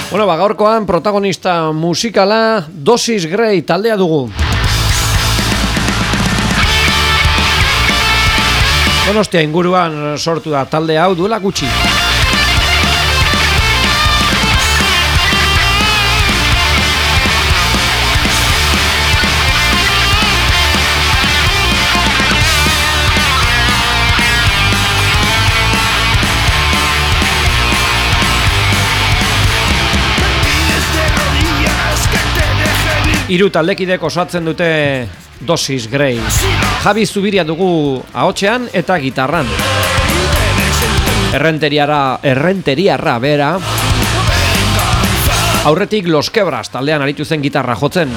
Bueno, gaurkoan protagonista musikala Dosis Grey taldea dugu. Donostia inguruan sortu da talde hau duela gutxi. Hiru taldekidek osatzen dute Dosis Grey. Javi Zubiria dugu ahotsean eta gitarran. Errenteriarra bera. Aurretik Los Quebras taldean aritu zen gitarra jotzen.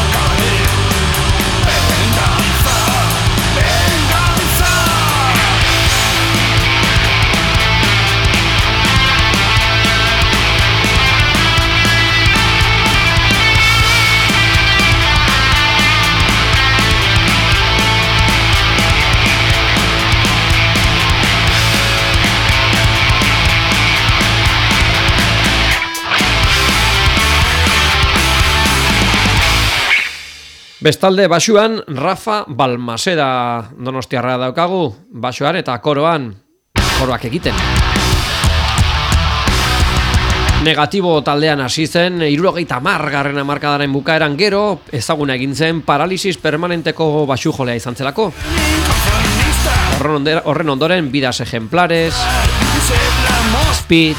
Bestalde basuan Rafa Balmaseda donostiarra daukagu, basuan eta koroak egiten. Negatibo taldean hasi zen 70. hamarkadaren bukaeran gero ezaguna egin zen paralisis permanenteko basujolea izan zelako. Horren ondoren Vidas Ejemplares, Speed,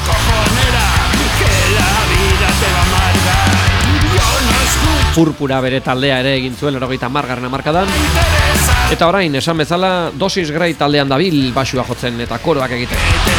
Purpura bere taldea ere egin zuen 80. hamarkadan. Eta orain, esan bezala, Dosis Grey taldean dabil basua jotzen eta koroak egiten.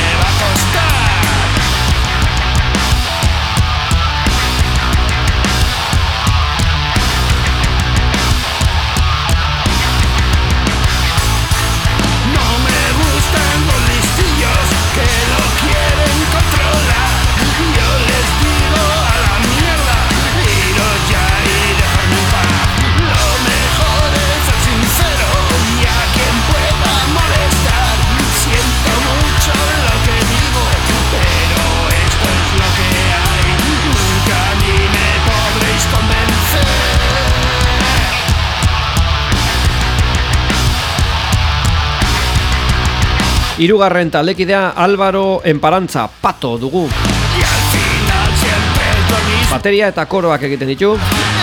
Hirugarren taldekidea Álvaro Enparantza Pato dugu. Bateria eta koroak egiten ditu.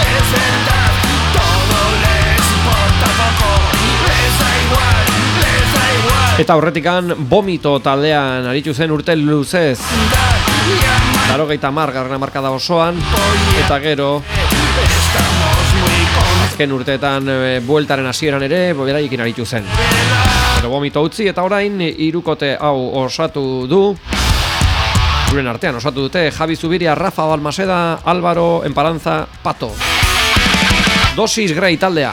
Eta aurretikan Vomito taldean aritu zen urte luzez. 80. hamarkada osoan eta gero azken urteetan bueltaren hasieran ere beraiekin aritu zen. Pero Vomito utzi eta orain hirukote hau osatu du. Guren artean osatu dute Javi Zubiria, Rafa Balmaseda, Álvaro Enparantza Pato. Dosis Grey taldea.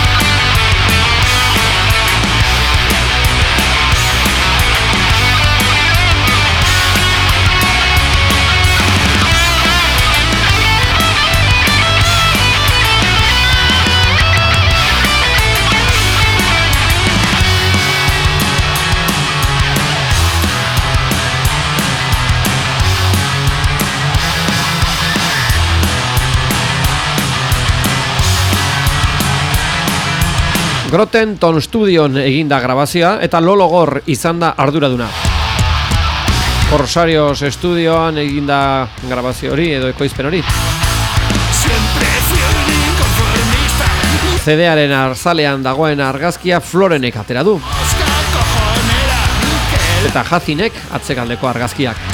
Grotenton Studion eginda grabazioa eta Lolo Gor izan da arduraduna. Corsarios Studioan eginda grabazio hori edo ekoizpen hori. CD-aren arzalean dagoen argazkia Florenek atera du. Eta Jazinek atzekaldeko argazkiak.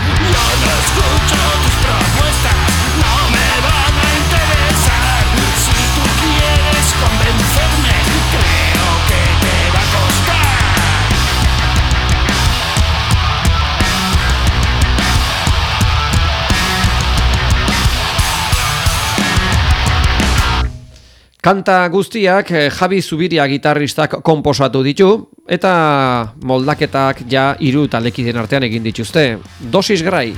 Kanta guztiak Javi Zubiria gitarristak konposatu ditu eta moldaketak ja 3 taldekideen artean egin dituzte. Dosis Grey.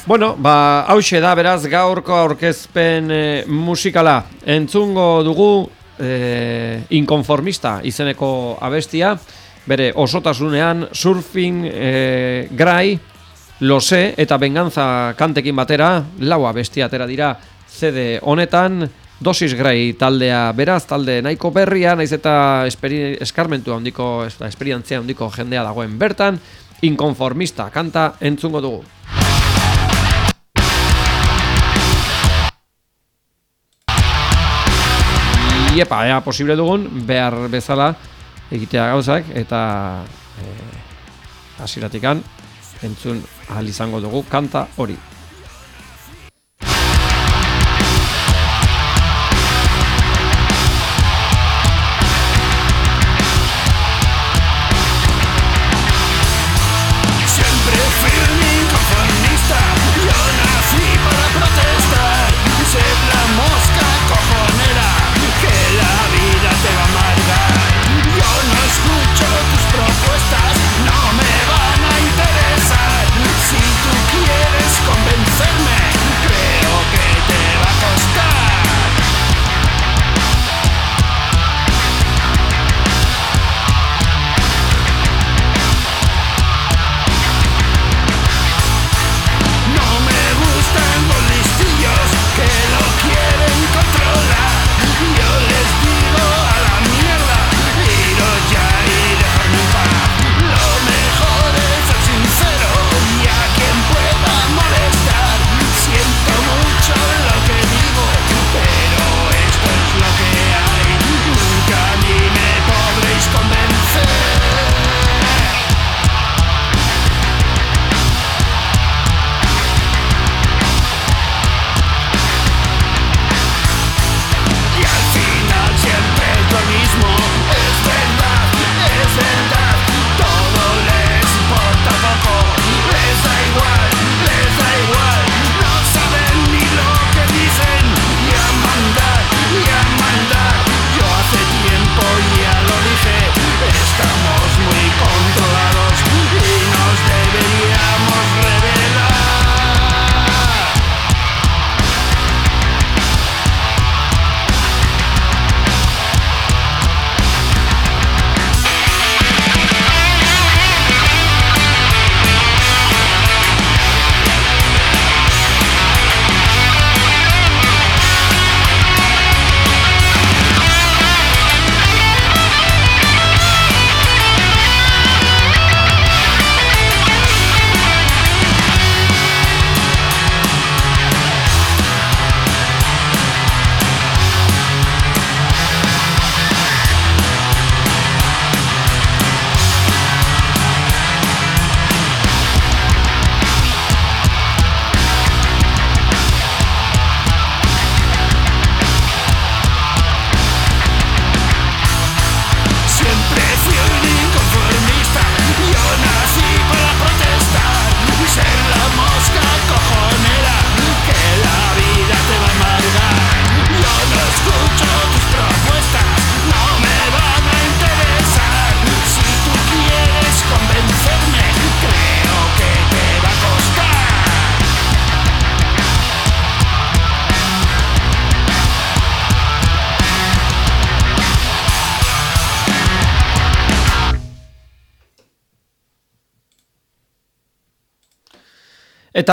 Bueno, hauxe da beraz gaurko aurkezpen musikala. Entzungo dugu Inkonformista izeneko abestia, bere osotasunean Surfing Gray, Lose eta Venganza kantekin batera, lau abestia atera dira CD honetan. Dosis Gray taldea beraz, talde nahiko berria, naiz eta eskarmentu handiko, esperientzia handiko jendea dagoen bertan. Inkonformista kanta entzungo dugu. Iepa, ea posible dugun, behar bezala egitea gauzak, eta hasieratikan entzun ahal izango dugu kanta hori.